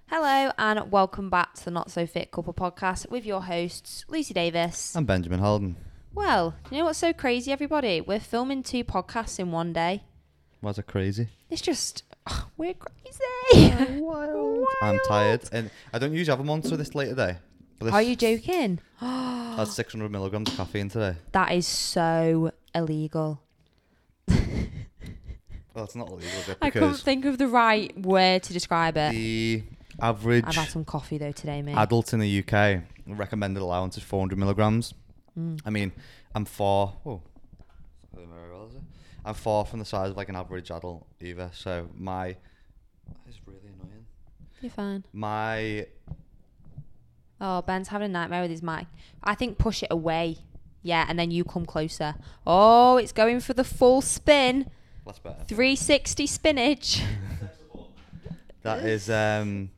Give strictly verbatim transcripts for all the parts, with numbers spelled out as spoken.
Hello and welcome back to the Not So Fit Couple podcast with your hosts, Lucy Davis. I'm Benjamin Holden. Well, you know what's so crazy, everybody? We're filming two podcasts in one day. Was it crazy? It's just, oh, we're crazy. Wild. Wild. I'm tired and I don't usually have a monster this late today. But this Are you joking? had six hundred milligrams of caffeine today. That is so illegal. Well, it's not illegal, is it? I couldn't Because think of the right word to describe it. the average I've had some coffee though today, mate. adult in the U K recommended allowance is four hundred milligrams. Mm. I mean, I'm far. Oh, I'm far from the size of like an average adult either. So my it's really annoying. You're fine. My Oh, Ben's having a nightmare with his mic. I think push it away. Yeah, and then you come closer. Oh, it's going for the full spin. that's better. three sixty spinach. That is, um,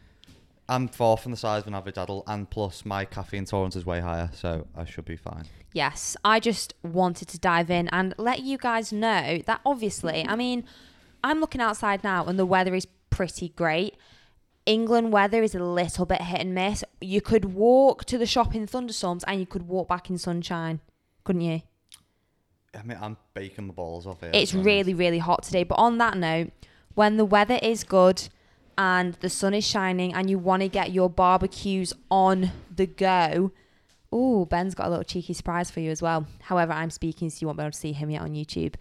I'm far from the size of an average adult, and plus my caffeine tolerance is way higher, so I should be fine. Yes, I just wanted to dive in and let you guys know that obviously, I mean, I'm looking outside now and the weather is pretty great. England weather is a little bit hit and miss. You could walk to the shop in thunderstorms and you could walk back in sunshine, couldn't you? I mean, I'm baking the balls off here. It's really, really hot today. But on that note, when the weather is good and the sun is shining and you want to get your barbecues on the go, ooh, Ben's got a little cheeky surprise for you as well. However, I'm speaking, so you won't be able to see him yet on YouTube.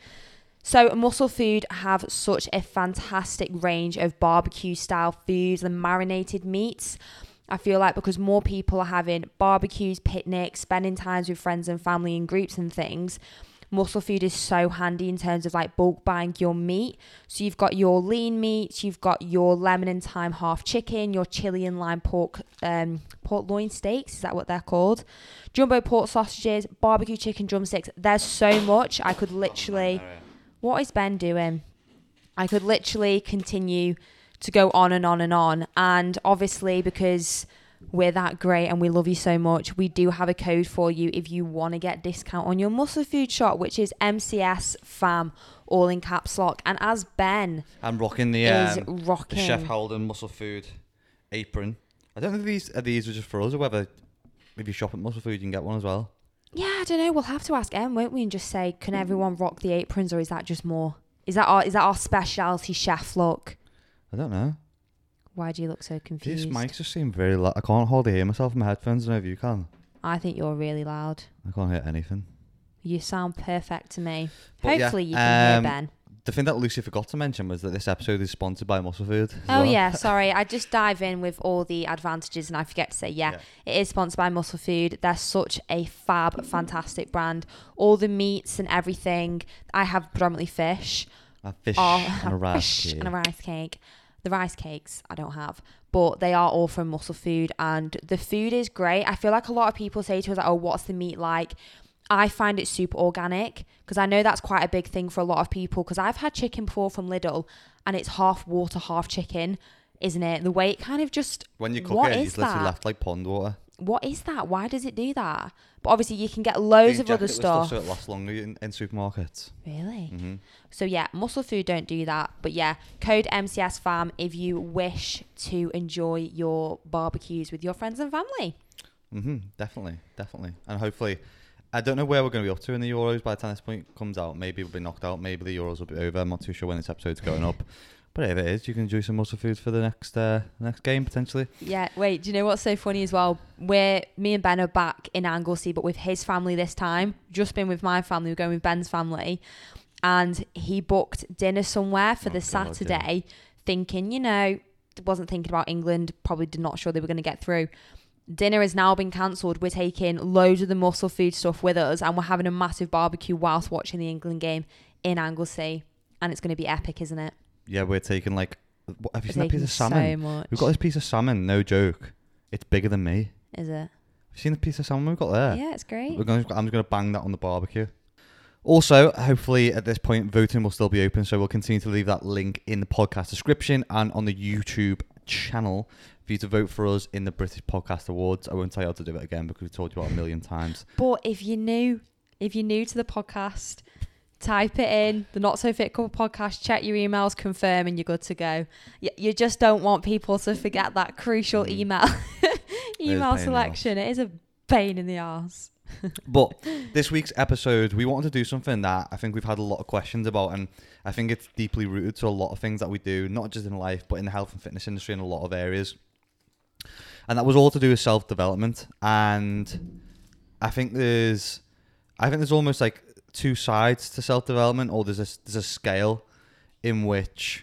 So Muscle Food have such a fantastic range of barbecue style foods and marinated meats. I feel like because more people are having barbecues, picnics, spending times with friends and family in groups and things, Muscle Food is so handy in terms of like bulk buying your meat. So you've got your lean meats, you've got your lemon and thyme half chicken, your chili and lime pork um, pork loin steaks, is that what they're called? Jumbo pork sausages, barbecue chicken drumsticks. There's so much. I could literally... What is Ben doing? I could literally continue to go on and on and on. And obviously, because we're that great and we love you so much, we do have a code for you if you want to get discount on your Muscle Food shop, which is M C S F A M, all in caps lock. And as Ben I'm rocking the, is um, rocking the Chef Holden Muscle Food apron. I don't know if these are these are just for us or whether if you shop at Muscle Food you can get one as well. Yeah, I don't know. We'll have to ask Em, won't we, and just say, can everyone rock the aprons, or is that just more? Is that our is that our specialty chef look? I don't know. Why do you look so confused? These mics just seem very loud. I can't hardly hear myself in my headphones. I don't know if you can. I think you're really loud. I can't hear anything. You sound perfect to me. But Hopefully yeah, you can um, hear Ben. The thing that Lucy forgot to mention was that this episode is sponsored by Muscle Food. as Oh well. yeah, sorry. I just dive in with all the advantages and I forget to say, yeah, Yeah. it is sponsored by Muscle Food. They're such a fab, fantastic brand. All the meats and everything. I have predominantly fish. A fish are, and a rice fish cake. and a rice cake. The rice cakes I don't have, but they are all from Muscle Food and the food is great. I feel like a lot of people say to us, like, oh, what's the meat like? I find it super organic because I know that's quite a big thing for a lot of people because I've had chicken before from Lidl and it's half water, half chicken, isn't it? The way it kind of just... When you cook what it, is it's literally that? left like pond water. What is that? Why does it do that? But obviously you can get loads They of other inject it with stuff. So it lasts longer in, in supermarkets. Really? Mm-hmm. So yeah, Muscle Food don't do that. But yeah, code M C S F A M if you wish to enjoy your barbecues with your friends and family. Mm-hmm. Definitely, definitely. And hopefully... I don't know where we're going to be up to in the Euros by the time this point comes out. Maybe we'll be knocked out. Maybe the Euros will be over. I'm not too sure when this episode's going up. But if it is, you can enjoy some Muscle Foods for the next uh, next game, potentially. Yeah, wait, do you know what's so funny as well? We're, me and Ben are back in Anglesey, but with his family this time. Just been with my family, we're going with Ben's family. And he booked dinner somewhere for Oh, the God, Saturday, thinking, you know, wasn't thinking about England, probably did not sure they were going to get through. Dinner has now been cancelled. We're taking loads of the Muscle Food stuff with us and we're having a massive barbecue whilst watching the England game in Anglesey. And it's going to be epic, isn't it? Yeah, we're taking like... What, have you We're seen that piece taking of salmon? so much. We've got this piece of salmon, no joke. It's bigger than me. Is it? Have you seen the piece of salmon we've got there? Yeah, it's great. We're going. I'm just going to bang that on the barbecue. Also, hopefully at this point, voting will still be open, so we'll continue to leave that link in the podcast description and on the YouTube channel for you to vote for us in the British Podcast Awards. I won't tell you how to do it again because we've told you about a million times. But if you're new, if you're new to the podcast, type it in, the Not So Fit Couple podcast, check your emails, confirm, and you're good to go. You, you just don't want people to forget that crucial Mm. email email pain in the selection. It is a pain in the arse. But this week's episode, we wanted to do something that I think we've had a lot of questions about, and I think it's deeply rooted to a lot of things that we do, not just in life, but in the health and fitness industry in a lot of areas. And that was all to do with self-development. And I think there's, I think there's almost like two sides to self-development, or there's a, there's a scale in which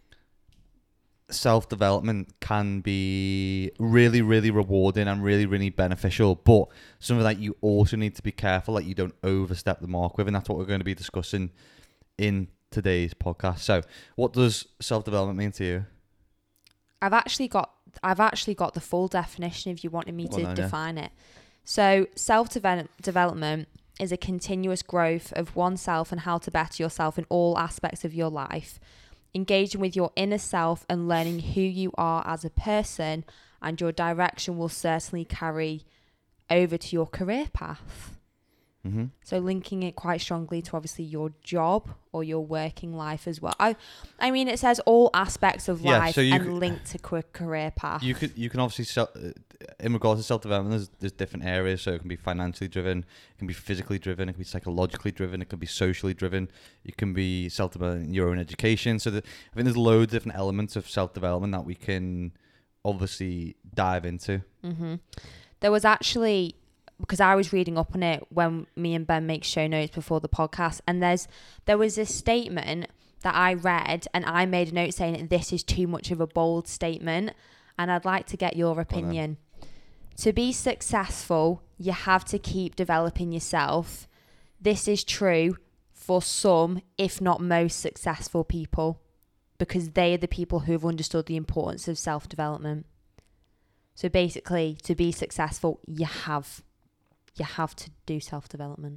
self-development can be really, really rewarding and really, really beneficial, but something that you also need to be careful that you don't overstep the mark with, and that's what we're going to be discussing in today's podcast. So, what does self-development mean to you? I've actually got I've actually got the full definition if you wanted me to Well, no, define it. So, self-development is a continuous growth of oneself and how to better yourself in all aspects of your life. Engaging with your inner self and learning who you are as a person, and your direction will certainly carry over to your career path. Mm-hmm. So linking it quite strongly to obviously your job or your working life as well. I, I mean, it says all aspects of Yeah, life so you and could- linked to quick career path. You could, you can obviously sel- uh, in regards to self-development, there's, there's different areas. So it can be financially driven, it can be physically driven, it can be psychologically driven, it can be socially driven, it can be self-development in your own education. So the, I think there's loads of different elements of self-development that we can obviously dive into. Mm-hmm. There was actually, because I was reading up on it when me and Ben make show notes before the podcast, and there's there was this statement that I read, and I made a note saying this is too much of a bold statement, and I'd like to get your opinion. To be successful, you have to keep developing yourself. This is true for some, if not most, successful people, because they are the people who have understood the importance of self-development. So basically, to be successful, you have you have to do self-development.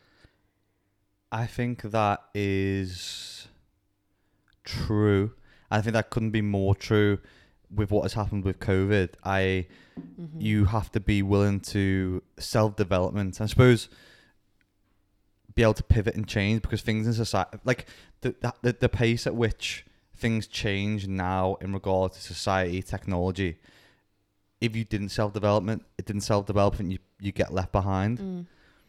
I think that is true. I think that couldn't be more true with what has happened with COVID. I, Mm-hmm. you have to be willing to self-development. I suppose be able to pivot and change, because things in society, like the the, the pace at which things change now in regard to society, technology. If you didn't self-development, it didn't self-develop, and you, you get left behind. Mm.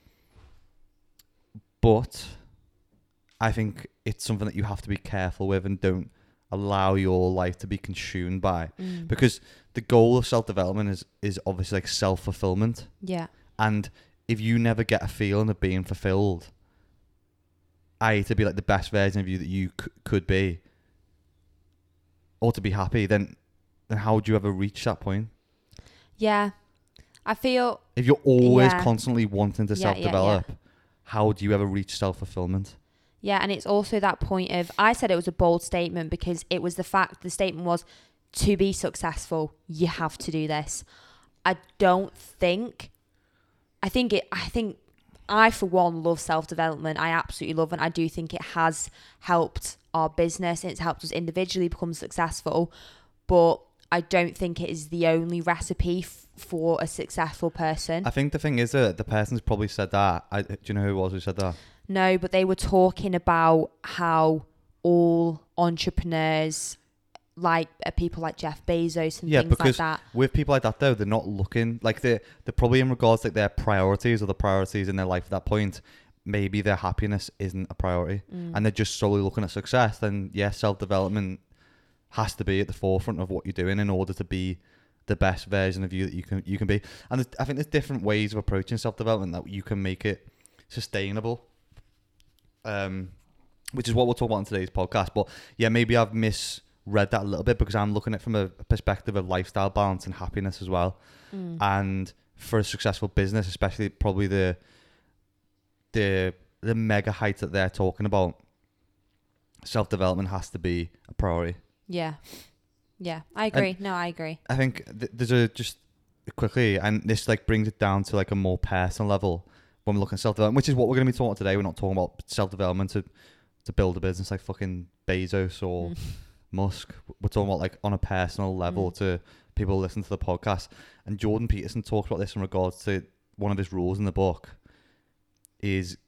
But I think it's something that you have to be careful with and don't allow your life to be consumed by. Mm. Because the goal of self-development is, is obviously like self-fulfillment. Yeah. And if you never get a feeling of being fulfilled, that is to be like the best version of you that you c- could be, or to be happy, then, then how would you ever reach that point? Yeah. I feel, If you're always Yeah. constantly wanting to Yeah, yeah, self-develop, how do you ever reach self-fulfillment? yeah, and it's also that point of, I said it was a bold statement because it was the fact, the statement was, to be successful, you have to do this. I don't think, I think it, I think, I for one love self-development. I absolutely love it. I do think it has helped our business. It's helped us individually become successful, but I don't think it is the only recipe f- for a successful person. I think the thing is that the person's probably said that. I, do you know who it was who said that? No, but they were talking about how all entrepreneurs, like uh, people like Jeff Bezos and Yeah, things like because that. with people like that though, they're not looking like they're they're probably in regards to like their priorities or the priorities in their life at that point. Maybe their happiness isn't a priority, Mm. and they're just solely looking at success. Then yes, self development has to be at the forefront of what you're doing in order to be the best version of you that you can you can be. And there's, I think there's different ways of approaching self development that you can make it sustainable. Um, which is what we'll talk about in today's podcast. But yeah, maybe I've misread that a little bit because I'm looking at it from a perspective of lifestyle balance and happiness as well. Mm. And for a successful business, especially probably the the the mega heights that they're talking about, self development has to be a priority. Yeah. Yeah, I agree. No, I agree. I think th- there's a just quickly, and this like brings it down to like a more personal level when we're looking at self development, which is what we're going to be talking about today. We're not talking about self development to to build a business like fucking Bezos or Mm. Musk. We're talking about like on a personal level Mm. to people who listen to the podcast. And Jordan Peterson talks about this in regards to one of his rules in the book is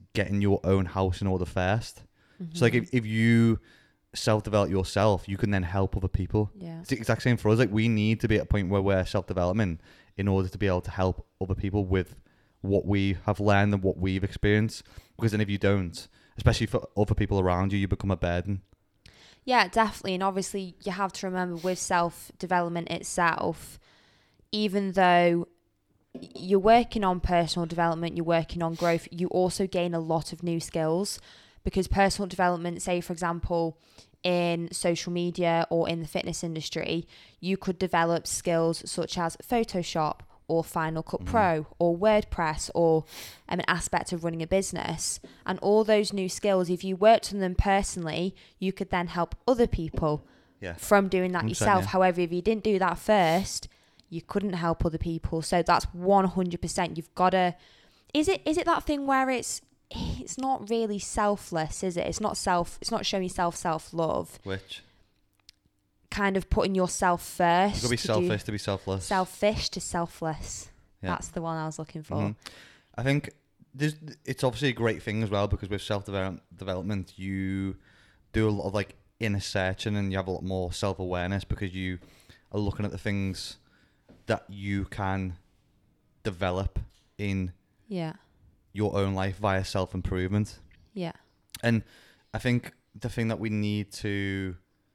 getting your own house in order first. Mm-hmm. So like if, if you self-develop yourself, you can then help other people. Yeah. It's the exact same for us. Like we need to be at a point where we're self-developing in order to be able to help other people with what we have learned and what we've experienced. Because then if you don't, especially for other people around you, you become a burden. Yeah, definitely. And obviously you have to remember with self-development itself, even though you're working on personal development, you're working on growth, you also gain a lot of new skills. Because personal development, say for example, in social media or in the fitness industry, you could develop skills such as Photoshop or Final Cut Mm-hmm. Pro or WordPress or um, an aspect of running a business. And all those new skills, if you worked on them personally, you could then help other people Yeah. from doing that one hundred percent, yourself. yeah. However, if you didn't do that first, you couldn't help other people. So that's one hundred percent. You've got to... Is it is it that thing where it's it's not really selfless, is it? It's not self. It's not showing self self love. Which? Kind of putting yourself first. You've got to be to selfish do, to be selfless. selfish to selfless. Yeah. That's the one I was looking for. Mhm. I think there's, it's obviously a great thing as well because with self-development, you do a lot of like inner searching and you have a lot more self-awareness because you are looking at the things that you can develop in Yeah. your own life via self-improvement. Yeah. And I think the thing that we need to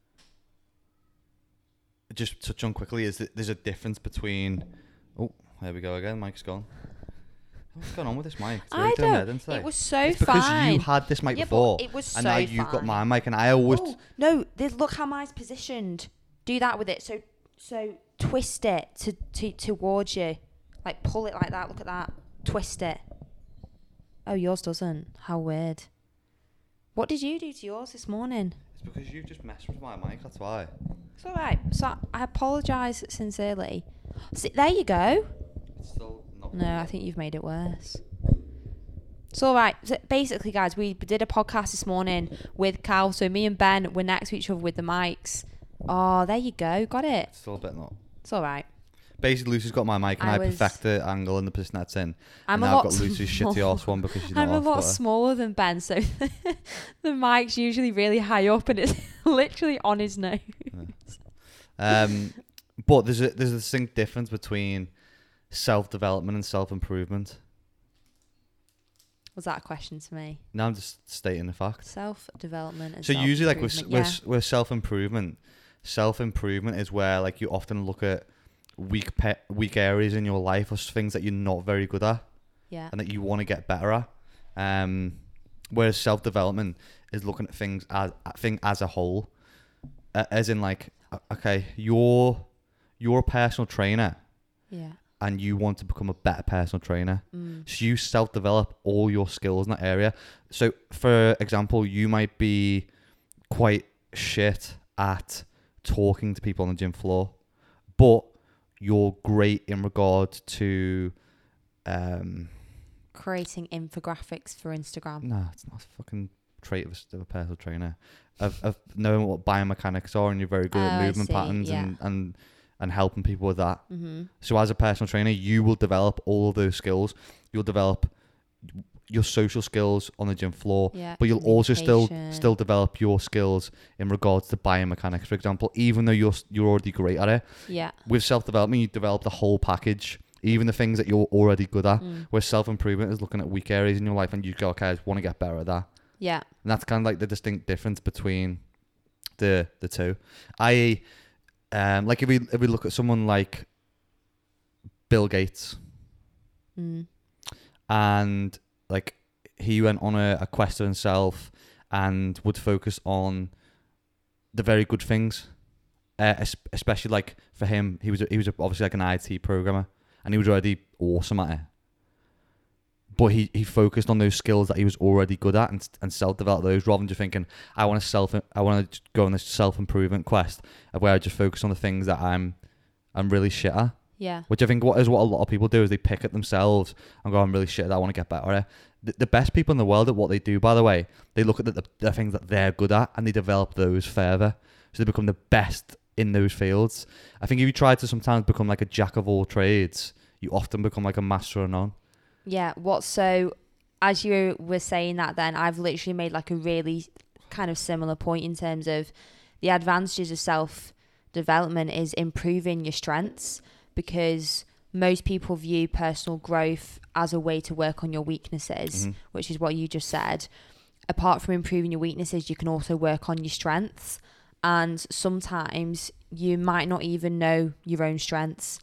just touch on quickly is that there's a difference between... Oh, there we go again. Mic's gone. What's going on with this mic? It's I really doing don't. nothing today. It was so It's because fine. you had this mic Yeah, before, but it was and so now you've got fine. my mic, and I always... Oh, no, this, look how mine's positioned. Do that with it. So so twist it to, to towards you. Like pull it like that. Look at that. Twist it. Oh, yours doesn't. How weird. What did you do to yours this morning? It's because you just messed with my mic, that's why. It's all right. So I apologise sincerely. See, there you go. It's still not... No, I think you've made it worse. It's all right. So basically, guys, we did a podcast this morning with Cal. So me and Ben were next to each other with the mics. Oh, there you go. Got it. It's still a bit not... It's all right. Basically, Lucy's got my mic, and I, I was- perfect the angle and the position that's in. I'm and a now lot I've got Lucy's small- shitty ass one because she's not I'm a off, lot but- smaller than Ben, so the mic's usually really high up and it's literally on his nose. Um, but there's a there's a distinct difference between self-development and self-improvement. Was that a question to me? Now I'm just stating the fact. Self-development and So usually, like with self-improvement, with, with self-improvement, self-improvement is where like you often look at weak pe- weak areas in your life or things that you're not very good at yeah. and that you want to get better at. Um, whereas self-development is looking at things as at thing as a whole, uh, as in like, okay, you're you're a personal trainer Yeah. and you want to become a better personal trainer. Mm. So you self-develop all your skills in that area. So for example, you might be quite shit at talking to people on the gym floor, but you're great in regard to um Creating infographics for Instagram. no, it's not a fucking trait of a, of a personal trainer. Of, of knowing what biomechanics are, and you're very good Oh, at I movement see, patterns yeah. and, and and helping people with that. Mm-hmm. So as a personal trainer, you will develop all of those skills. You'll develop your social skills on the gym floor, Yeah. but you'll also still communication. still develop your skills in regards to biomechanics, for example. Even though you're you're already great at it, Yeah. with self-development, you develop the whole package, even the things that you're already good at. Mm. Where self-improvement is looking at weak areas in your life, and you go, okay, I want to get better at that. Yeah. And that's kind of like the distinct difference between the the two. I um like if we if we look at someone like Bill Gates, Mm. and like he went on a, a quest of himself and would focus on the very good things, uh, es- especially like for him, he was he was obviously like an I T programmer, and he was already awesome at it. But he, he focused on those skills that he was already good at and and self develop those rather than just thinking I want to self I want to go on this self improvement quest of where I just focus on the things that I'm I'm really shit at. Yeah. Which I think what is what a lot of people do is they pick at themselves and go, I'm really shit at that, I want to get better at it. The, the best people in the world at what they do, by the way, they look at the, the, the things that they're good at and they develop those further. So they become the best in those fields. I think if you try to sometimes become like a jack of all trades, you often become like a master of none. Yeah. What so as you were saying that, then I've literally made like a really kind of similar point in terms of the advantages of self development is improving your strengths, because most people view personal growth as a way to work on your weaknesses, mm-hmm. which is what you just said. Apart from improving your weaknesses, you can also work on your strengths. And sometimes you might not even know your own strengths.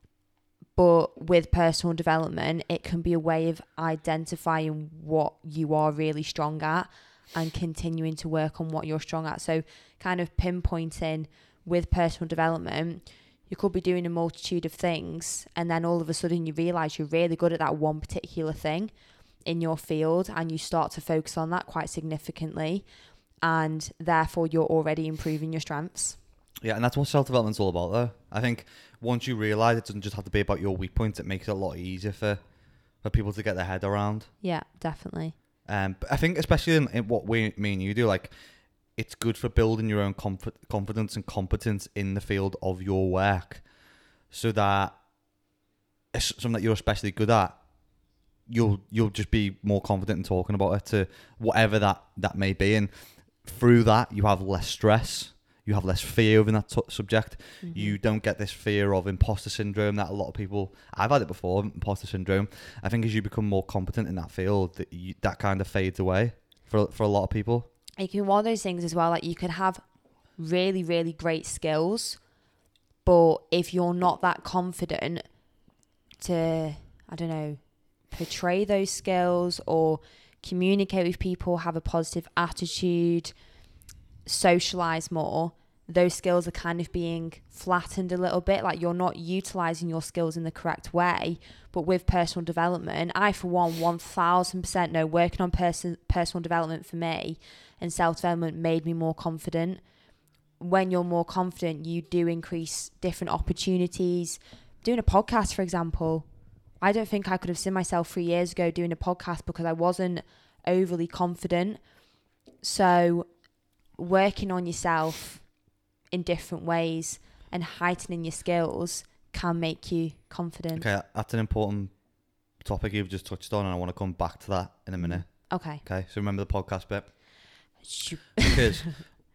But with personal development, it can be a way of identifying what you are really strong at and continuing to work on what you're strong at. So kind of pinpointing with personal development, you could be doing a multitude of things, and then all of a sudden you realise you're really good at that one particular thing in your field, and you start to focus on that quite significantly, and therefore you're already improving your strengths. Yeah, and that's what self-development's all about, though. I think once you realise it doesn't just have to be about your weak points, it makes it a lot easier for, for people to get their head around. Yeah, definitely. Um, but I think especially in, in what we, me and you do, like, it's good for building your own comf- confidence and competence in the field of your work, so that it's something that you're especially good at, you'll you'll just be more confident in talking about it to whatever that, that may be. And through that, you have less stress. You have less fear over that t- subject. Mm-hmm. You don't get this fear of imposter syndrome that a lot of people... I've had it before, imposter syndrome. I think as you become more competent in that field, that, you, that kind of fades away for for a lot of people. It can be one of those things as well, like you could have really, really great skills, but if you're not that confident to, I don't know, portray those skills or communicate with people, have a positive attitude, socialize more, those skills are kind of being flattened a little bit. Like you're not utilizing your skills in the correct way. But with personal development, I for one, one thousand percent know working on person, personal development for me and self-development made me more confident. When you're more confident, you do increase different opportunities. Doing a podcast, for example, I don't think I could have seen myself three years ago doing a podcast because I wasn't overly confident. So working on yourself in different ways and heightening your skills can make you confident. Okay, that's an important topic you've just touched on, and I want to come back to that in a minute. Okay. Okay, so remember the podcast bit? Because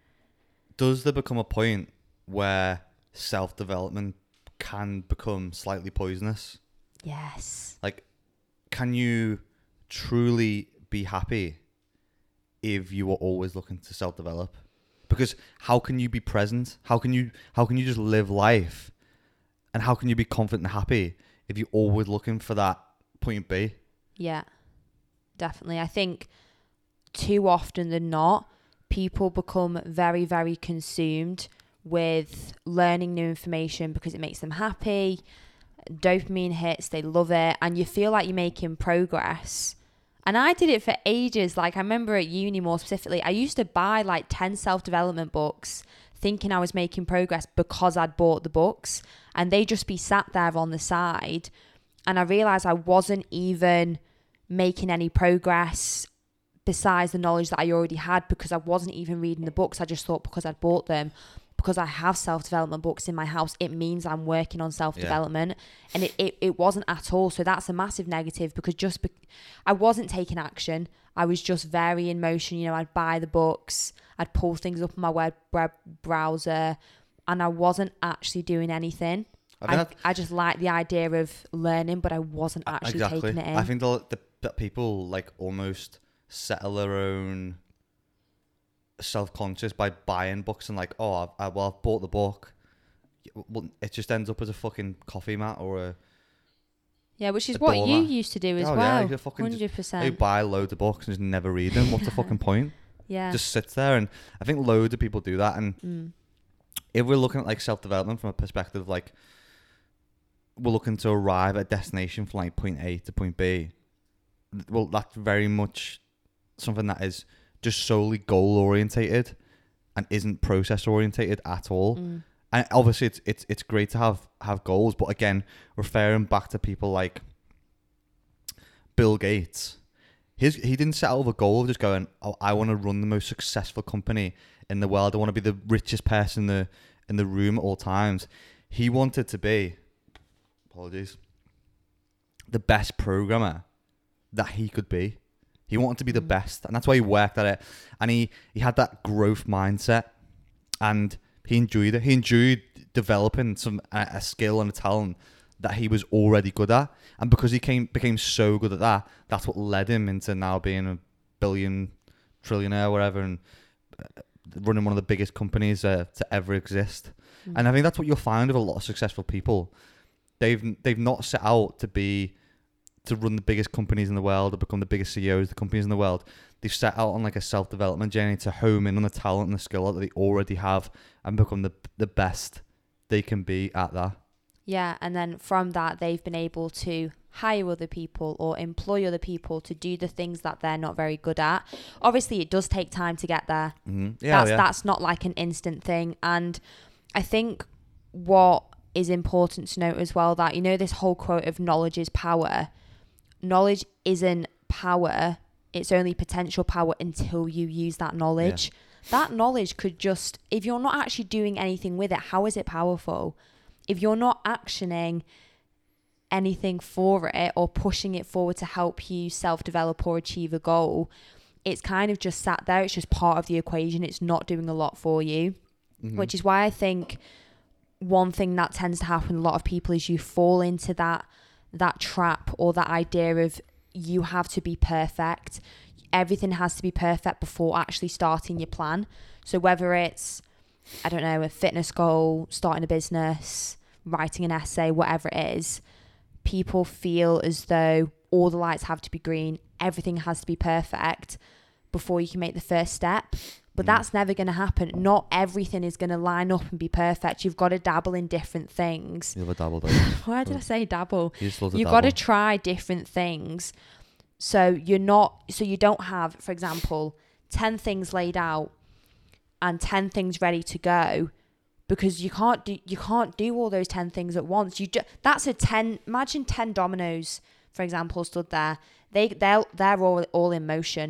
does there become a point where self-development can become slightly poisonous? Yes. Like, can you truly be happy if you are always looking to self-develop? Because how can you be present? How can you how can you just live life? And how can you be confident and happy if you're always looking for that point B? Yeah, definitely. I think too often than not, people become very, very consumed with learning new information because it makes them happy. Dopamine hits, they love it, and you feel like you're making progress. And I did it for ages. Like I remember at uni more specifically, I used to buy like ten self-development books thinking I was making progress because I'd bought the books, and they just be sat there on the side. And I realised I wasn't even making any progress besides the knowledge that I already had, because I wasn't even reading the books. I just thought because I'd bought them, because I have self-development books in my house, it means I'm working on self-development. Yeah. And it, it, it wasn't at all. So that's a massive negative, because just be- I wasn't taking action. I was just very in motion. You know, I'd buy the books, I'd pull things up on my web, web browser, and I wasn't actually doing anything. I, I, I just liked the idea of learning, but I wasn't actually exactly. taking it in. I think the, the, that people like almost settle their own self-conscious by buying books and like, oh, I've, I, well, I've bought the book. Well, it just ends up as a fucking coffee mat or a yeah, which is what you mat. used to do as oh, well. Yeah, you fucking one hundred percent. Just, you buy loads of books and just never read them. What's the fucking point? Yeah, just sits there, and I think loads of people do that. And mm. if we're looking at like self-development from a perspective of like we're looking to arrive at a destination from like point A to point B, well, that's very much something that is just solely goal orientated and isn't process orientated at all. Mm. And obviously it's it's it's great to have have goals, but again, referring back to people like Bill Gates, his he didn't set out with a goal of just going, oh, I want to run the most successful company in the world, I want to be the richest person in the in the room at all times. He wanted to be apologies the best programmer that he could be. He wanted to be the Mm. best, and that's why he worked at it. And he, he had that growth mindset, and he enjoyed it. He enjoyed developing some a, a skill and a talent that he was already good at. And because he came became so good at that, that's what led him into now being a billion trillionaire, whatever, and uh, running one of the biggest companies uh, to ever exist. Mm. And I think that's what you'll find with a lot of successful people. They've they've not set out to be to run the biggest companies in the world or become the biggest C E Os of the companies in the world. They've set out on like a self-development journey to home in on the talent and the skill that they already have and become the the best they can be at that. Yeah, and then from that, they've been able to hire other people or employ other people to do the things that they're not very good at. Obviously, it does take time to get there. Mm-hmm. Yeah, that's yeah. that's not like an instant thing. And I think what is important to note as well, that, you know, this whole quote of knowledge is power. Knowledge isn't power. It's only potential power until you use that knowledge. Yeah. That knowledge could just, if you're not actually doing anything with it, how is it powerful? If you're not actioning anything for it or pushing it forward to help you self-develop or achieve a goal, it's kind of just sat there. It's just part of the equation. It's not doing a lot for you, mm-hmm. which is why I think one thing that tends to happen with a lot of people is you fall into that that trap or that idea of you have to be perfect. Everything has to be perfect before actually starting your plan. So whether it's, I don't know, a fitness goal, starting a business, writing an essay, whatever it is, people feel as though all the lights have to be green, everything has to be perfect before you can make the first step. But mm. that's never going to happen. Not everything is going to line up and be perfect. You've got to dabble in different things. You have a dabble, don't you? Why did I say dabble? You just love to You've dabble. got to try different things. So you're not, so you don't have, for example, ten things laid out and ten things ready to go, because you can't do you can't do all those ten things at once. You ju- that's a ten. Imagine ten dominoes, for example, stood there. They they they're all all in motion.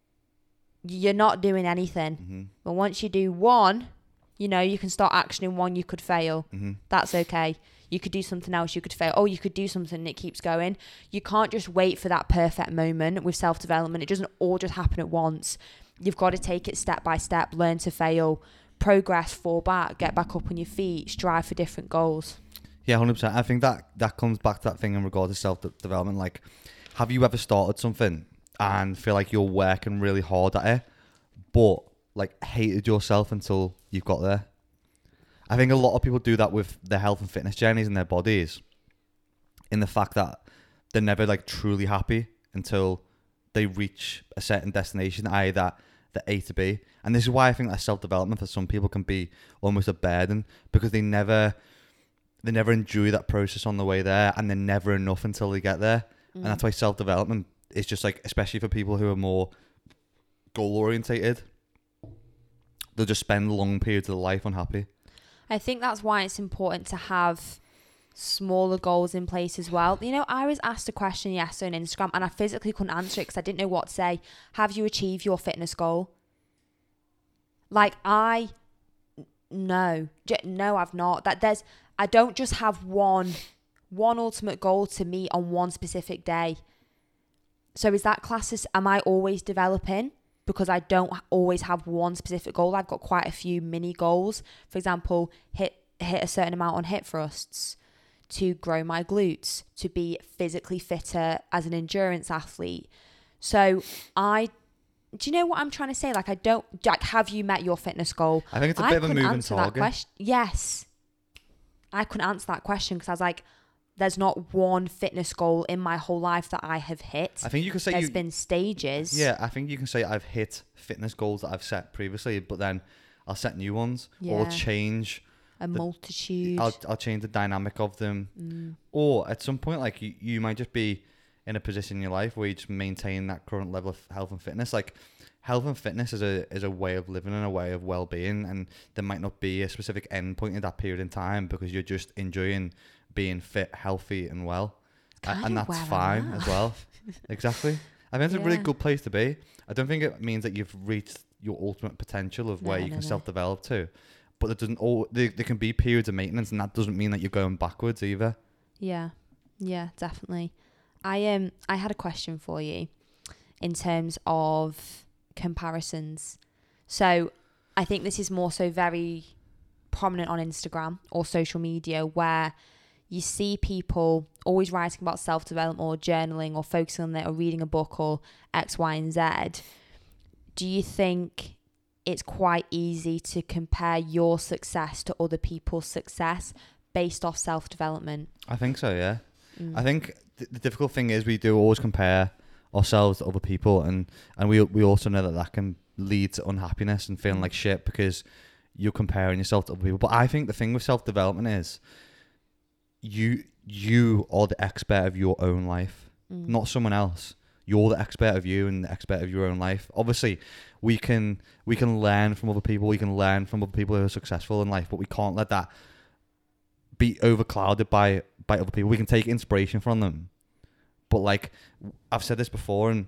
You're not doing anything. Mm-hmm. But once you do one, you know, you can start actioning one. You could fail. Mm-hmm. That's okay. You could do something else. You could fail. Oh, you could do something and it keeps going. You can't just wait for that perfect moment with self-development. It doesn't all just happen at once. You've got to take it step by step, learn to fail, progress, fall back, get back up on your feet, strive for different goals. Yeah, one hundred percent. I think that, that comes back to that thing in regard to self-development. Like, have you ever started something and feel like you're working really hard at it, but like hated yourself until you've got there? I think a lot of people do that with their health and fitness journeys and their bodies, in the fact that they're never like truly happy until they reach a certain destination, that is that the A to B. And this is why I think that self-development for some people can be almost a burden, because they never they never enjoy that process on the way there, and they're never enough until they get there. Mm. And that's why self-development is just like, especially for people who are more goal-orientated, they'll just spend long periods of their life unhappy. I think that's why it's important to have smaller goals in place as well. You know, I was asked a question yesterday on Instagram and I physically couldn't answer it because I didn't know what to say. Have you achieved your fitness goal? Like, I, no, no, I've not. That there's, I don't just have one, one ultimate goal to meet on one specific day. So is that class as, am I always developing? Because I don't always have one specific goal. I've got quite a few mini goals. For example, hit hit a certain amount on hip thrusts, to grow my glutes, to be physically fitter as an endurance athlete. So I, do you know what I'm trying to say? Like, I don't, like, have you met your fitness goal? I think it's a I bit of a moving answer target. That question. Yes. I couldn't answer that question because I was like, there's not one fitness goal in my whole life that I have hit. I think you can say there's you, been stages. Yeah, I think you can say I've hit fitness goals that I've set previously, but then I'll set new ones, Yeah. or change A the, multitude. I'll I'll change the dynamic of them, Mm. or at some point, like you, you might just be in a position in your life where you just maintain that current level of health and fitness. Like, health and fitness is a is a way of living and a way of well-being, and there might not be a specific end point in that period in time because you're just enjoying being fit, healthy, and well, Kind and of that's where fine I'm at. as well. Exactly. I think it's a really Yeah. good place to be. I don't think it means that you've reached your ultimate potential of where No, you no, can no. self-develop to, but it doesn't. All there, there can be periods of maintenance, and that doesn't mean that you're going backwards either. Yeah, yeah, definitely. I um, I had a question for you. in terms of comparisons. So I think this is more so very prominent on Instagram or social media, where you see people always writing about self-development or journaling or focusing on it or reading a book or X, Y, and Z. Do you think it's quite easy to compare your success to other people's success based off self-development? I think so, yeah. Mm. I think th- the difficult thing is we do always compare ourselves to other people, and, and we we also know that that can lead to unhappiness and feeling like shit because you're comparing yourself to other people. But I think the thing with self-development is you you are the expert of your own life, Mm. not someone else. You're the expert of you and the expert of your own life. Obviously, we can we can learn from other people. We can learn from other people who are successful in life, but we can't let that be overclouded by by other people. We can take inspiration from them, but like I've said this before, and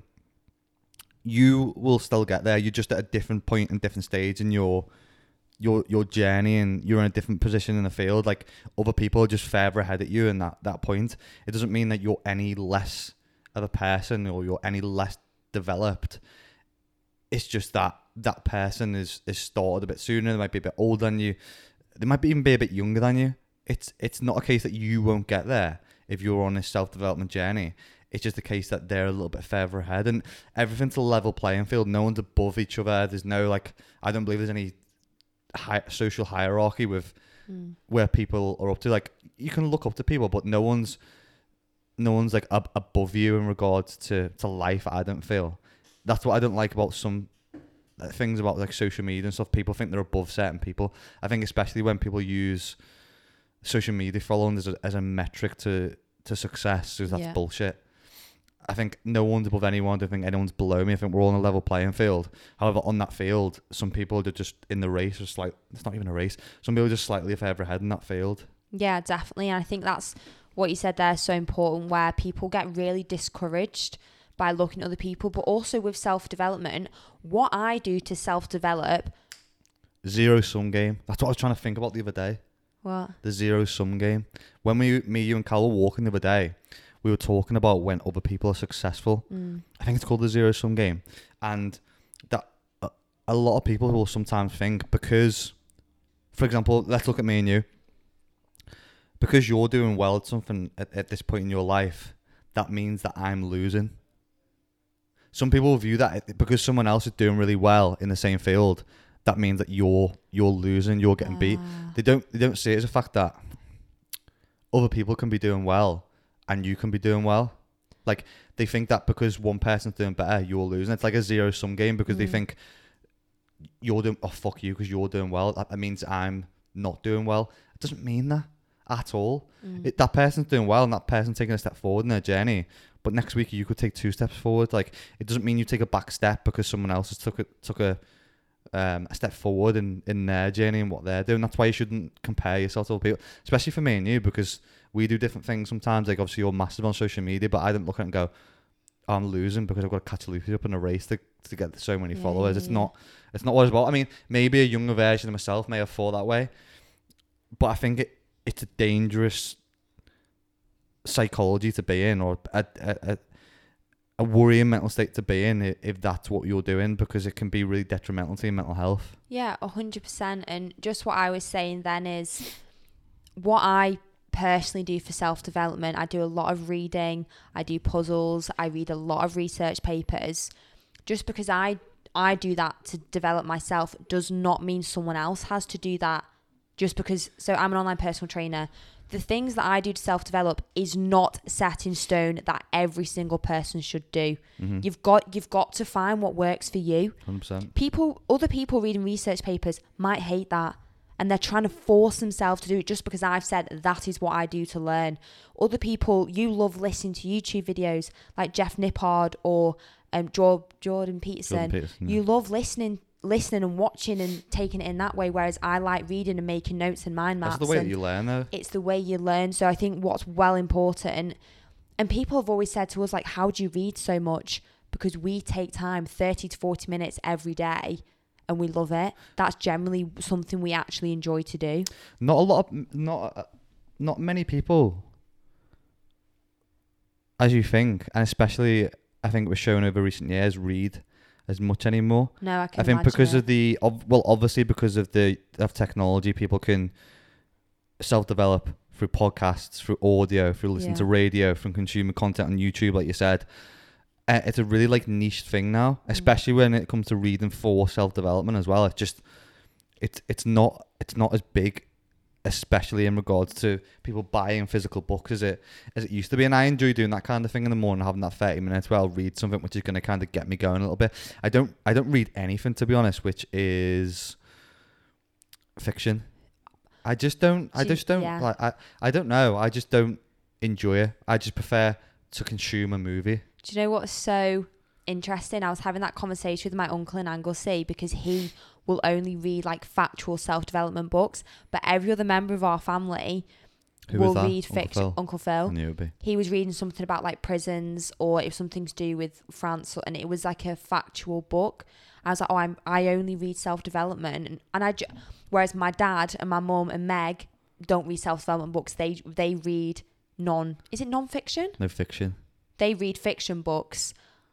you will still get there. You're just at a different point and different stage in your your your journey, and you're in a different position in the field. Like other people are just further ahead at you in that that point. It doesn't mean that you're any less of a person or you're any less developed. It's just that that person is is started a bit sooner. They might be a bit older than you. They might be even be a bit younger than you. It's it's not a case that you won't get there if you're on this self-development journey. It's just a case that they're a little bit further ahead, and everything's a level playing field. No one's above each other. There's no like I don't believe there's any hi- social hierarchy with Mm. where people are up to. Like you can look up to people, but no one's no one's like ab- above you in regards to to life. I don't feel that's what I don't like about some uh, things about like social media and stuff. People think they're above certain people. I think especially when people use social media following as a, as a metric to to success, so that's Yeah. bullshit. I think no one's above anyone. I don't think anyone's below me. I think we're all on a level playing field. However, on that field, some people are just in the race, just like it's not even a race. Some people are just slightly further ahead in that field. Yeah, definitely. And I think that's what you said there is so important, where people get really discouraged by looking at other people, but also with self-development. What I do to self-develop. Zero sum game. That's what I was trying to think about the other day. What? The zero sum game. When we, me, you, and Cal were walking the other day, we were talking about when other people are successful. Mm. I think it's called the zero sum game, and that a, a lot of people will sometimes think because, for example, let's look at me and you. Because you're doing well at something at, at this point in your life, that means that I'm losing. Some people view that because someone else is doing really well in the same field, that means that you're you're losing, you're getting beat. Ah. They don't they don't see it as a fact that other people can be doing well and you can be doing well. Like they think that because one person's doing better, you're losing. It's like a zero sum game because mm. they think you're doing oh fuck you because you're doing well. That, that means I'm not doing well. It doesn't mean that at all. Mm. It, that person's doing well and that person's taking a step forward in their journey. But next week you could take two steps forward. Like it doesn't mean you take a back step because someone else has took a took a um a step forward in, in their journey and what they're doing. That's why you shouldn't compare yourself to other people, especially for me and you, because we do different things sometimes. Like obviously you're massive on social media, but I don't look at it and go, oh, I'm losing because I've got to catch Lucy up in a race to, to get so many yeah, followers. It's yeah. not it's not what it's about. I mean, maybe a younger version of myself may have thought that way, but I think it it's a dangerous psychology to be in, or a, a, a, a worrying mental state to be in if that's what you're doing, because it can be really detrimental to your mental health. Yeah, one hundred percent. And just what I was saying then is what I personally do for self-development. I do a lot of reading, I do puzzles, I read a lot of research papers. Just because I I do that to develop myself does not mean someone else has to do that. Just because, so I'm an online personal trainer. The things that I do to self-develop is not set in stone that every single person should do. Mm-hmm. You've got you've got to find what works for you. one hundred percent. People, other people reading research papers might hate that, and they're trying to force themselves to do it just because I've said that is what I do to learn. Other people, you love listening to YouTube videos like Jeff Nippard or um, Jordan Peterson. Jordan Peterson yeah. You love listening listening and watching and taking it in that way, whereas I like reading and making notes and mind maps. That's the way that you learn though. It's the way you learn. So I think what's well important, and people have always said to us, like, how do you read so much? Because we take time, thirty to forty minutes every day, and we love it. That's generally something we actually enjoy to do. Not a lot of, not, uh, not many people, as you think, and especially I think we're shown over recent years read as much anymore. No, I can I think imagine because it. of the of, well, obviously because of the of technology, people can self-develop through podcasts, through audio, through listening Yeah. to radio, from consumer content on YouTube, like you said. Uh, it's a really like niche thing now, especially Mm. when it comes to reading for self-development as well. It's just it's it's not it's not as big, especially in regards to people buying physical books as it as it used to be. And I enjoy doing that kind of thing in the morning, having that thirty minutes where I'll read something which is going to kind of get me going a little bit. I don't I don't read anything, to be honest, which is fiction. I just don't I Do you- just don't yeah. like I, I don't know. I just don't enjoy it. I just prefer to consume a movie. Do you know what's so interesting? I was having that conversation with my uncle in Anglesey because he will only read like factual self-development books, but every other member of our family Who will was that? read Uncle fiction. Phil? Uncle I Phil. knew it would be. He was reading something about like prisons, or if something to do with France, and it was like a factual book. I was like, oh, I'm I only read self-development, and, and I ju- whereas my dad and my mum and Meg don't read self-development books. They they read non is it non-fiction? No fiction. They read fiction books.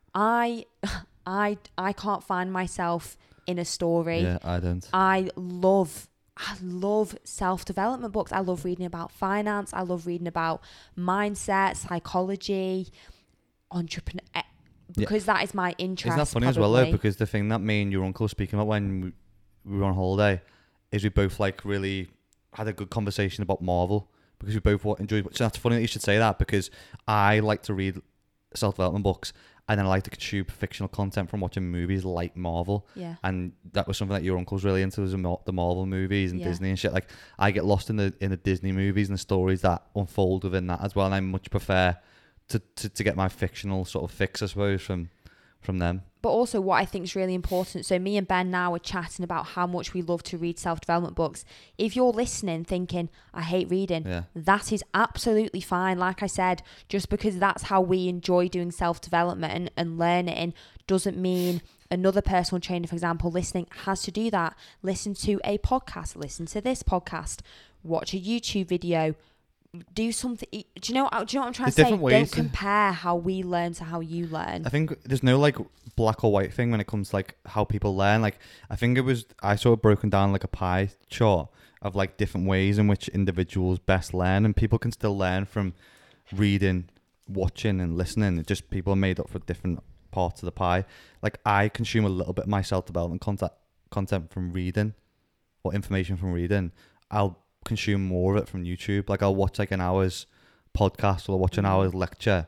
I I I can't find myself in a story. Yeah, I don't. I love I love self-development books. I love reading about finance. I love reading about mindset, psychology, entrepreneur, because that is my interest. Isn't that funny as well, though? probably. Because the thing that me and your uncle were speaking about when we, we were on holiday is we both like really had a good conversation about Marvel, because we both wa- enjoyed. So that's funny that you should say that, because I like to read self-development books, and then I like to consume fictional content from watching movies like Marvel. Yeah. And that was something that your uncle's really into, was the Mar- the Marvel movies and Yeah. Disney and shit. Like, I get lost in the in the Disney movies and the stories that unfold within that as well, and I much prefer to, to, to get my fictional sort of fix, I suppose, from from them. But also what I think is really important, so me and Ben now are chatting about how much we love to read self-development books. If you're listening thinking, I hate reading, Yeah. that is absolutely fine. Like I said, just because that's how we enjoy doing self-development and, and learning doesn't mean another personal trainer, for example, listening has to do that. Listen to a podcast, listen to this podcast, watch a YouTube video, do something. Do you know, do you know what I'm trying There's to say? different ways Don't to- compare how we learn to how you learn. I think there's no like black or white thing when it comes to like how people learn. Like, I think it was, I saw it broken down like a pie chart of like different ways in which individuals best learn, and people can still learn from reading, watching and listening. It just, people are made up for different parts of the pie. Like, I consume a little bit of my self-development content content from reading, or information from reading. I'll consume more of it from YouTube. Like, I'll watch like an hour's podcast or watch an Mm. hour's lecture,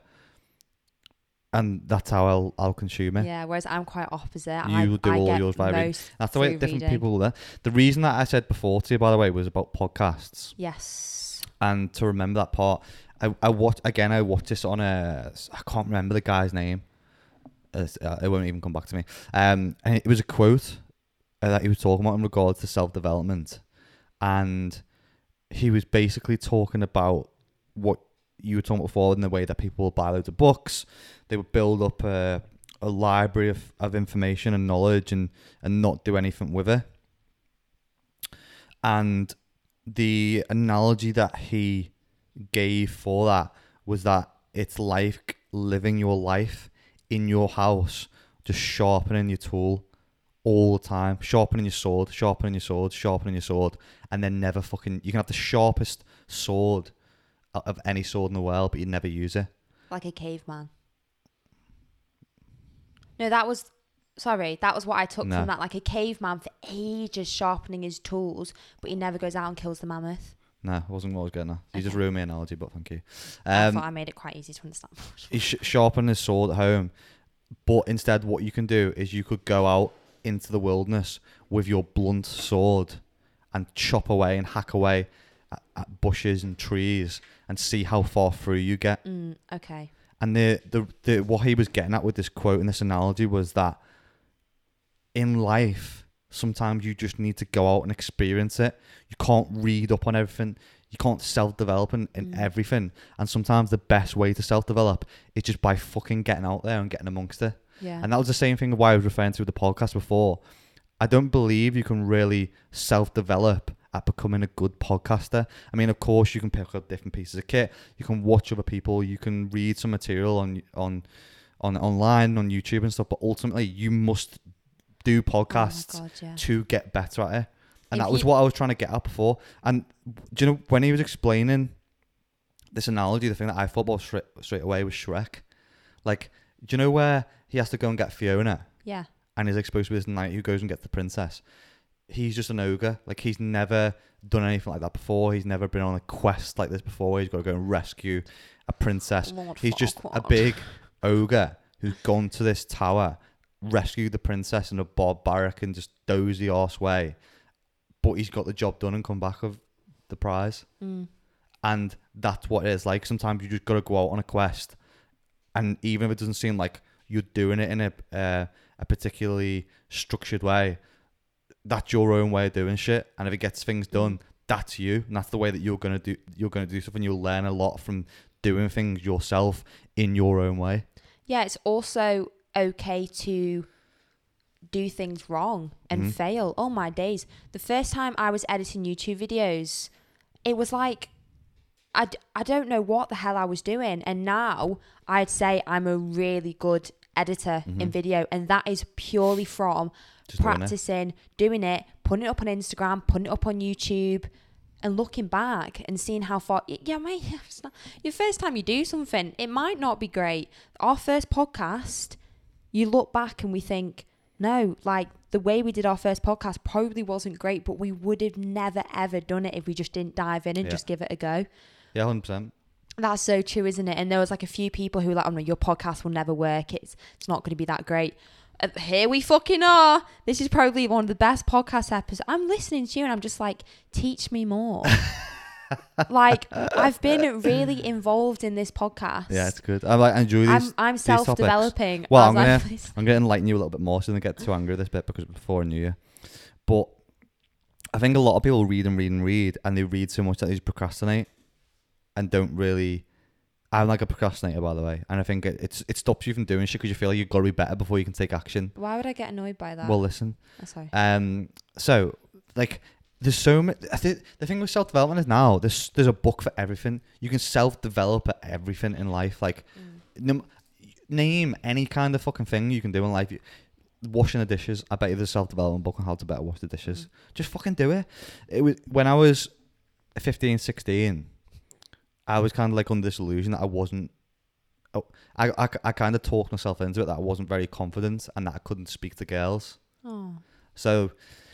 and that's how I'll I'll consume it. Yeah, whereas I'm quite opposite. You I, do I all get yours by reading. most That's the way through different reading. people learn. The reason that I said before to you, by the way, was about podcasts, Yes. and to remember that part. I I watched again. I watched this on a. I can't remember the guy's name. It's, uh, it won't even come back to me. Um, and it was a quote uh, that he was talking about in regards to self development, and he was basically talking about what you were talking about before, in the way that people would buy loads of books, they would build up a, a library of, of information and knowledge, and, and not do anything with it. And the analogy that he gave for that was that it's like living your life in your house, just sharpening your tool all the time, sharpening your sword, sharpening your sword, sharpening your sword, and then never fucking, you can have the sharpest sword of any sword in the world, but you never use it. Like a caveman. No, that was... Sorry, that was what I took No. from that. Like a caveman for ages sharpening his tools, but he never goes out and kills the mammoth. No, it wasn't what I was getting at. You just Okay. ruined my analogy, but thank you. I Um, thought I made it quite easy to understand. he sh- sharpened his sword at home, but instead what you can do is you could go out into the wilderness with your blunt sword and chop away and hack away at, at bushes and trees and see how far through you get. Mm, okay. And the, the the what he was getting at with this quote and this analogy was that in life, sometimes you just need to go out and experience it. You can't read up on everything. You can't self-develop in, in Mm. everything. And sometimes the best way to self-develop is just by fucking getting out there and getting amongst it. Yeah. And that was the same thing why I was referring to with the podcast before. I don't believe you can really self-develop at becoming a good podcaster. I mean, of course, you can pick up different pieces of kit. You can watch other people. You can read some material on on on online, on YouTube and stuff. But ultimately, you must do podcasts Oh my God, yeah. to get better at it. And If that was you- what I was trying to get at before. And do you know, when he was explaining this analogy, the thing that I thought about straight, straight away was Shrek. Like, do you know where he has to go and get Fiona? Yeah. And he's like supposed to be this knight who goes and gets the princess. He's just an ogre. Like, he's never done anything like that before. He's never been on a quest like this before where he's got to go and rescue a princess. Lord He's just a Farquaad. big ogre who's gone to this tower, rescued the princess in a barbaric and just dozy arse way. But he's got the job done and come back with the prize. Mm. And that's what it is like. Sometimes you just got to go out on a quest. And even if it doesn't seem like you're doing it in a uh, a particularly structured way, that's your own way of doing shit. And if it gets things done, that's you. And that's the way that you're gonna do. You're gonna do something. You'll learn a lot from doing things yourself in your own way. Yeah, it's also okay to do things wrong and Mhm. fail. Oh my days. The first time I was editing YouTube videos, it was like, I, d- I don't know what the hell I was doing. And now I'd say I'm a really good editor in video. And that is purely from Just doing it. practicing, doing it, putting it up on Instagram, putting it up on YouTube, and looking back and seeing how far. Yeah, mate, it's not, your first time you do something, it might not be great. Our first podcast, you look back and we think, no, like the way we did our first podcast probably wasn't great, but we would have never ever done it if we just didn't dive in and Yeah. just give it a go. Yeah, one hundred percent. That's so true, isn't it? And there was like a few people who were like, oh no, your podcast will never work. It's it's not going to be that great. Uh, here we fucking are. This is probably one of the best podcast episodes. I'm listening to you and I'm just like, teach me more. Like, I've been really involved in this podcast. Yeah, it's good. I like I enjoy these. I'm, I'm these topics. self-developing. Well, as I'm I gonna listen. I'm gonna enlighten you a little bit more, so I don't get too angry at this bit because it's before New Year. But I think a lot of people read and read and read, and they read so much that they just procrastinate and don't really. I'm like a procrastinator, by the way, and I think it it's, it stops you from doing shit because you feel like you've got to be better before you can take action. Why would I get annoyed by that? Well, listen. Oh, sorry. Um. So, like, there's so much. I think the thing with self development is now there's there's a book for everything. You can self develop at everything in life. Like, num- name any kind of fucking thing you can do in life. You, washing the dishes. I bet you there's a self development book on how to better wash the dishes. Just fucking do it. It was when I was fifteen, sixteen. I was kind of like under this illusion that I wasn't. Oh, I I, I kind of talked myself into it that I wasn't very confident and that I couldn't speak to girls. Oh. So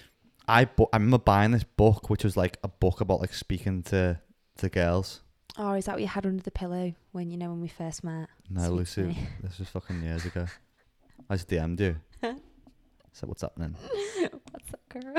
I bu- I remember buying this book, which was like a book about like speaking to to girls. Oh, is that what you had under the pillow when you know when we first met? No, Sweet Lucy, me. this was fucking years ago. I just D M'd you. So what's happening? What's that, girl?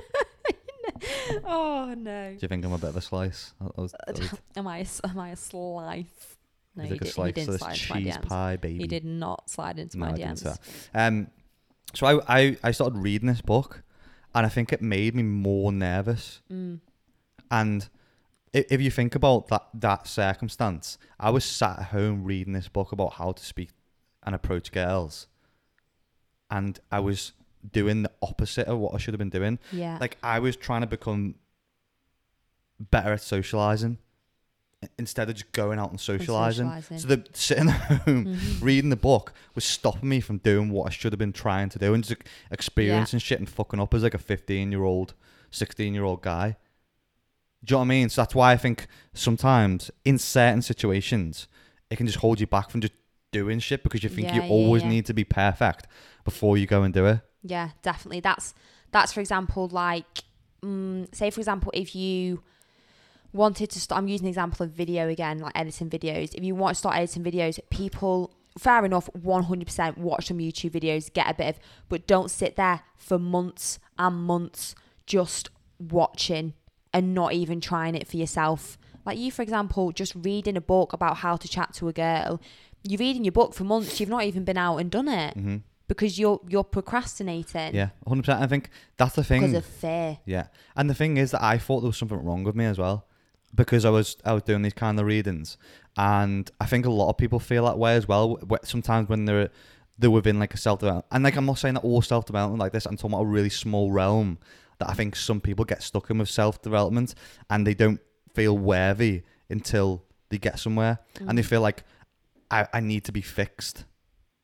Oh no. Do you think I'm a bit of a slice? I, I was, I was, Am I? A, s- am I a slice? No, he's you like a did, slice he of didn't this slide into my cheese D Ms. pie, baby. He did not slide into No, my I D didn't Ms. say that. Um, so I, I I started reading this book, and I think it made me more nervous. Mm. And if, if you think about that that circumstance, I was sat at home reading this book about how to speak and approach girls, and I was doing the opposite of what I should have been doing. Yeah. Like, I was trying to become better at socializing instead of just going out and socializing. socialising. So the sitting at home Mhm. reading the book was stopping me from doing what I should have been trying to do and just experiencing shit and fucking up as like a fifteen year old, sixteen year old guy. Do you know what I mean? So that's why I think sometimes in certain situations it can just hold you back from just doing shit because you think Yeah, you yeah, always yeah. need to be perfect before you go and do it. Yeah, definitely. That's that's for example, like, um, say for example, if you wanted to start, I'm using the example of video again, like editing videos. If you want to start editing videos, people, fair enough, one hundred percent watch some YouTube videos, get a bit of, but don't sit there for months and months just watching and not even trying it for yourself. Like you, for example, just reading a book about how to chat to a girl. You're reading your book for months, you've not even been out and done it. Mm-hmm. Because you're you're procrastinating. Yeah, one hundred percent. I think that's the thing. Because of fear. Yeah, and the thing is that I thought there was something wrong with me as well, because I was I was doing these kind of readings, and I think a lot of people feel that way as well. wh- Sometimes when they're they're within like a self development, and like I'm not saying that all self development like this. I'm talking about a really small realm that I think some people get stuck in with self development, and they don't feel worthy until they get somewhere, Mm. and they feel like I I need to be fixed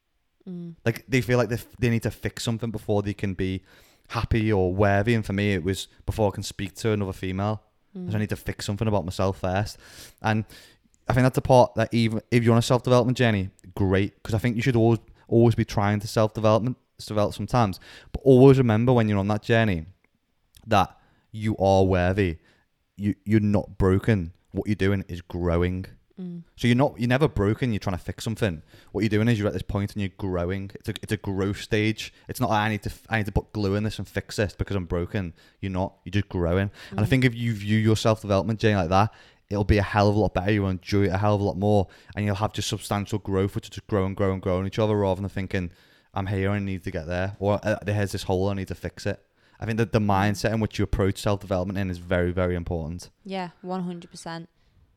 Mm. Like they feel like they, f- they need to fix something before they can be happy or worthy. And for me, it was before I can speak to another female. Mm. So I need to fix something about myself first. And I think that's the part that even if you're on a self-development journey, great. Because I think you should always always be trying to self-development, develop sometimes. But always remember when you're on that journey that you are worthy. You, you're not broken. What you're doing is growing. Mm. So you're not, you're never broken. You're trying to fix something. What you're doing is you're at this point and you're growing. It's a, it's a growth stage. It's not like I need to, I need to put glue in this and fix this because I'm broken. You're not. You're just growing. Mm. And I think if you view your self development journey like that, it'll be a hell of a lot better. You'll enjoy it a hell of a lot more, and you'll have just substantial growth, which is just grow and grow and grow on each other, rather than thinking I'm here and I need to get there, or uh, there's this hole I need to fix it. I think that the mindset in which you approach self development in is very, very important. Yeah, one hundred percent.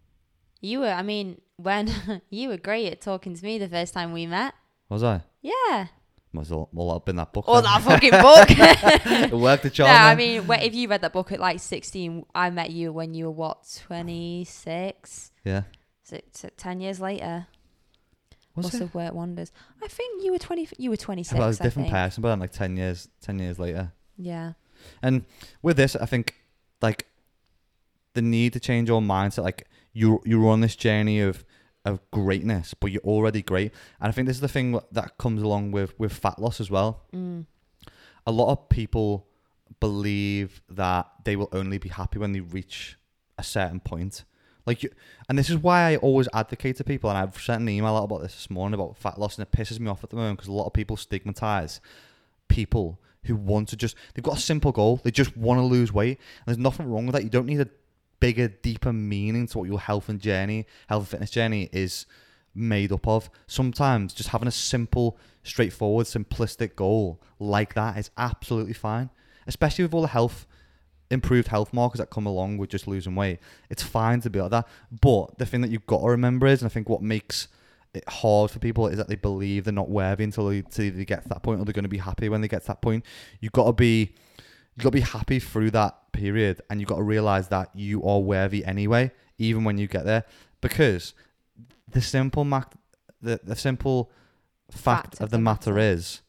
You were, I mean, when you were great at talking to me the first time we met. Was I? Yeah. Must have all up in that book. Or that fucking book. It worked the charm. No, I then. mean, wh- if you read that book at like sixteen, I met you when you were what, twenty-six? Yeah. So, so ten years later. Was Must it? have worked wonders. I think you were twenty. You were twenty-six. Well, I was a I different think. person, but then like ten years, ten years later. Yeah. And with this, I think like the need to change your mindset, like you you're on this journey of of greatness, but you're already great. And I think this is the thing that comes along with with fat loss as well. Mm. A lot of people believe that they will only be happy when they reach a certain point. Like you, and this is why I always advocate to people, and I've sent an email out about this this morning about fat loss, and it pisses me off at the moment because a lot of people stigmatize people who want to just, they've got a simple goal, they just want to lose weight, and there's nothing wrong with that. You don't need a bigger, deeper meaning to what your health and journey, health and fitness journey is made up of. Sometimes just having a simple, straightforward, simplistic goal like that is absolutely fine, especially with all the health improved health markers that come along with just losing weight. It's fine to be like that, but the thing that you've got to remember is, and I think what makes it hard for people is that they believe they're not worthy until they, until they get to that point, or they're going to be happy when they get to that point. You've got to be you've got to be happy through that period, and you've got to realize that you are worthy anyway, even when you get there, because the simple mac- the, the simple fact, fact of the matter, matter is,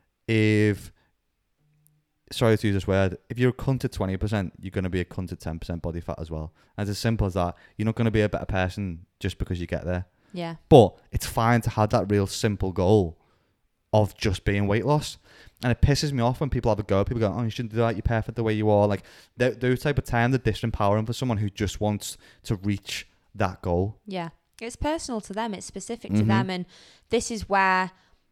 if sorry to use this word, if you're a cunt at twenty percent, you're going to be a cunt at ten percent body fat as well. And it's as simple as that. You're not going to be a better person just because you get there. Yeah. But it's fine to have that real simple goal of just being weight loss. And it pisses me off when people have a go. People go, oh, you shouldn't do that. You're perfect the way you are. Like, those type of terms are disempowering for someone who just wants to reach that goal. Yeah. It's personal to them. It's specific Mm-hmm. to them. And this is where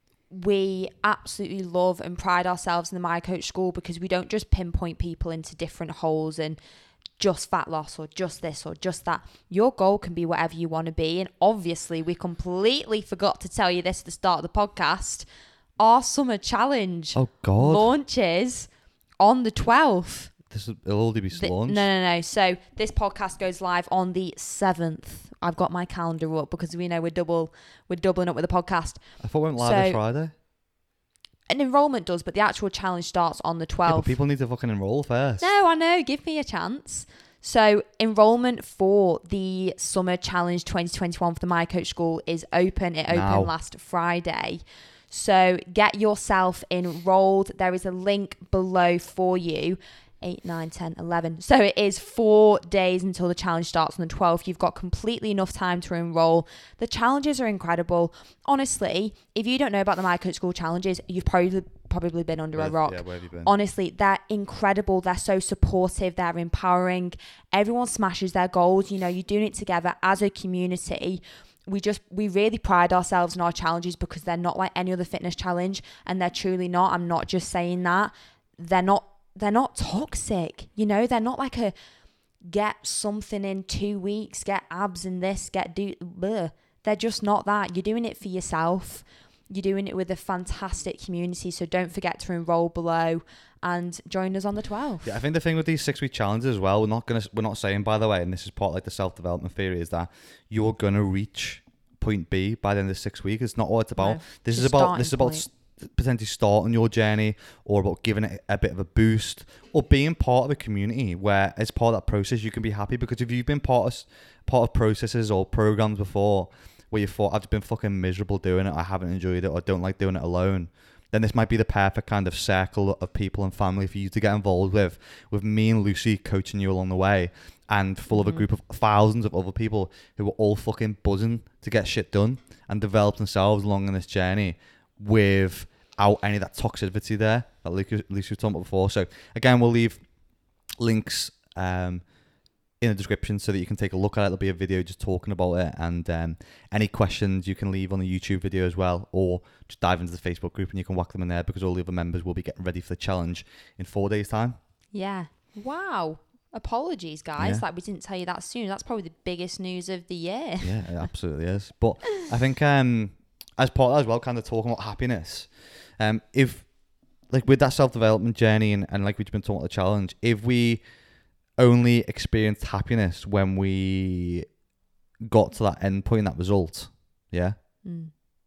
we absolutely love and pride ourselves in the My Coach School, because we don't just pinpoint people into different holes and just fat loss or just this or just that. Your goal can be whatever you want to be. And obviously, we completely forgot to tell you this at the start of the podcast. Our summer challenge oh God. launches on the twelfth. This will already be The, launched. no, no, no. So this podcast goes live on the seventh. I've got my calendar up because we know we're double, we're doubling up with the podcast. I thought it went live So, this Friday. An enrollment does, but the actual challenge starts on the Yeah, twelfth. but people need to fucking enroll first. No, I know. Give me a chance. So enrollment for the Summer Challenge twenty twenty-one for the My Coach School is open. It opened Now. last Friday. So get yourself enrolled. There is a link below for you. eight, nine, ten, eleven. So it is four days until the challenge starts on the twelfth. You've got completely enough time to enroll. The challenges are incredible. Honestly, if you don't know about the My Coach School challenges, you've probably probably been under Where- a rock. Yeah, where have you been? Honestly, they're incredible. They're so supportive. They're empowering. Everyone smashes their goals. You know, you're doing it together as a community. We just, we really pride ourselves in our challenges because they're not like any other fitness challenge, and they're truly not. I'm not just saying that. They're not, they're not toxic. You know, they're not like a get something in two weeks, get abs and this, get do, bleh. They're just not that. You're doing it for yourself. You're doing it with a fantastic community. So don't forget to enroll below and join us on the twelfth. Yeah, I think the thing with these six week challenges as well, we're not gonna we're not saying, by the way, and this is part of like the self development theory, is that you're gonna reach point B by the end of the six weeks. It's not what it's about. No, this it's is a about this is starting about point. st- potentially starting your journey, or about giving it a bit of a boost, or being part of a community where as part of that process you can be happy. Because if you've been part of part of processes or programs before where you thought, I've been fucking miserable doing it, I haven't enjoyed it, or don't like doing it alone, then this might be the perfect kind of circle of people and family for you to get involved with, with me and Lucy coaching you along the way, and full of a group of thousands of other people who are all fucking buzzing to get shit done and develop themselves along in this journey without any of that toxicity there that Lucy was talking about before. So again, we'll leave links um, in the description so that you can take a look at it. There'll be a video just talking about it, and um, any questions you can leave on the YouTube video as well, or just dive into the Facebook group and you can whack them in there, because all the other members will be getting ready for the challenge in four days time. Yeah. Wow. Apologies, guys, Yeah. that we didn't tell you that soon. That's probably the biggest news of the year. Yeah, it absolutely is. But I think um, as part of that as well, kind of talking about happiness, um, if like with that self-development journey and, and like we've been talking about the challenge, if we only experienced happiness when we got to that end point, that result, yeah, Mm.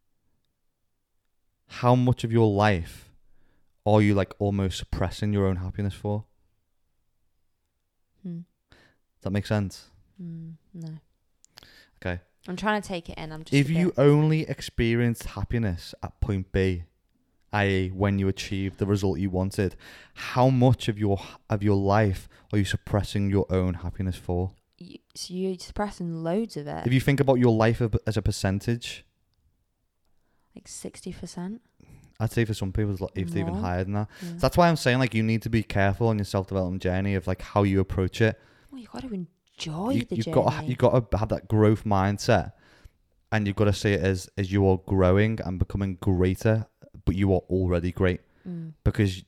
how much of your life are you like almost suppressing your own happiness for? Mm. Does that make sense? Mm. No. Okay. I'm trying to take it in. I'm just. If a you bit- only experienced happiness at point B, that is when you achieved the result you wanted, how much of your of your life are you suppressing your own happiness for? you, so you're suppressing loads of it. If you think about your life as a percentage, Like sixty percent. I'd say for some people it's like it's even More. higher than that. Yeah. So that's why I'm saying like you need to be careful on your self-development journey of like how you approach it. Well, you got to enjoy you, the you've journey. got to, you've got to have that growth mindset, and you've got to see it as as you are growing and becoming greater, but you are already great. Mm. Because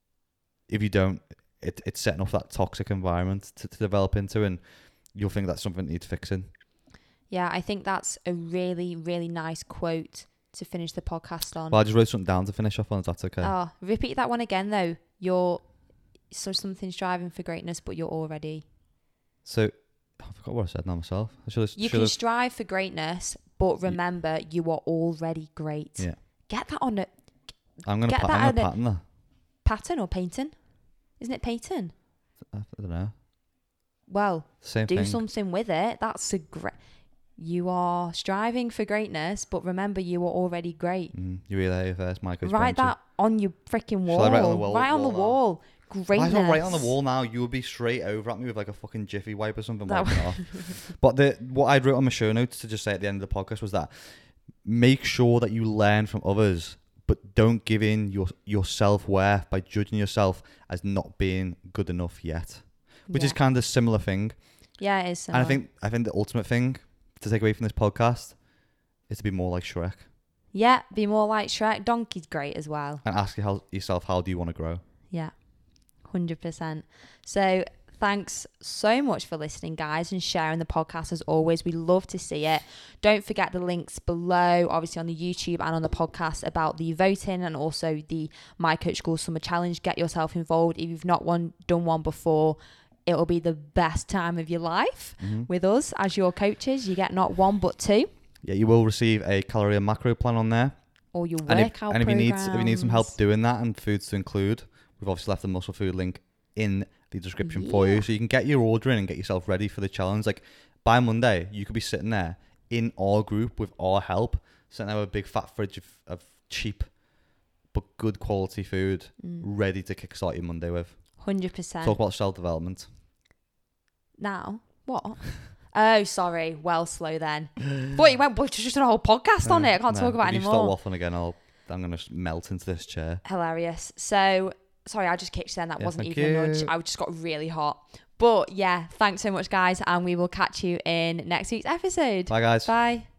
if you don't, it, it's setting off that toxic environment to, to develop into, and you'll think that's something that needs fixing. Yeah, I think that's a really, really nice quote to finish the podcast on. Well, I just wrote something down to finish off on, if that's okay. Oh, repeat that one again, though. You're so something striving for greatness, but you're already. So, I forgot what I said now myself. I should have. You should can have strive for greatness, but remember, you are already great. Yeah. Get that on a I'm gonna. get Pa- that I'm gonna out of pattern that. pattern or painting. Isn't it painting? I don't know. Well, Same do thing. something with it. That's a great. You are striving for greatness, but remember, you are already great. Mm, you read that first, Michael. Write that on your freaking wall. Shall I write on the wall- Write on the wall now? wall. Greatness. Why is it right on the wall now? You would be straight over at me with like a fucking jiffy wipe or something. That Wiping it off. But the what I wrote on my show notes to just say at the end of the podcast was that make sure that you learn from others, but don't give in your your self worth by judging yourself as not being good enough yet. Which Yeah. is kind of a similar thing. Yeah, it is. And I similar. think I think the ultimate thing to take away from this podcast is to be more like Shrek Yeah, be more like Shrek. Donkey's great as well. and ask your- yourself, how do you want to grow? Yeah, one hundred percent. So thanks so much for listening, guys, and sharing the podcast as always. We love to see it. Don't forget the links below, obviously on the YouTube and on the podcast, about the voting and also the My Coach School Summer Challenge. Get yourself involved. If you've not one done one before, it will be the best time of your life Mm-hmm. with us as your coaches. You get not one but two, Yeah, you will receive a calorie and macro plan on there. or your And if, workout and if you need if you need some help programs. doing that and foods to include, we've obviously left the muscle food link in the description for you, Yeah. so you can get your order in and get yourself ready for the challenge. Like by Monday, you could be sitting there in our group with our help, sitting there with a big fat fridge of, of cheap but good quality food, Mm. ready to kickstart your Monday with. one hundred percent. Talk about self development. Now, what? Oh, sorry. Well, slow then. Thought you went, well, just a whole podcast on it. I can't No, talk about if it you anymore. start waffling again, I'll I'm gonna melt into this chair. Hilarious. So, sorry, I just kicked you then. That Yeah, wasn't thank even a nudge. you. I just got really hot. But yeah, thanks so much, guys. And we will catch you in next week's episode. Bye, guys. Bye.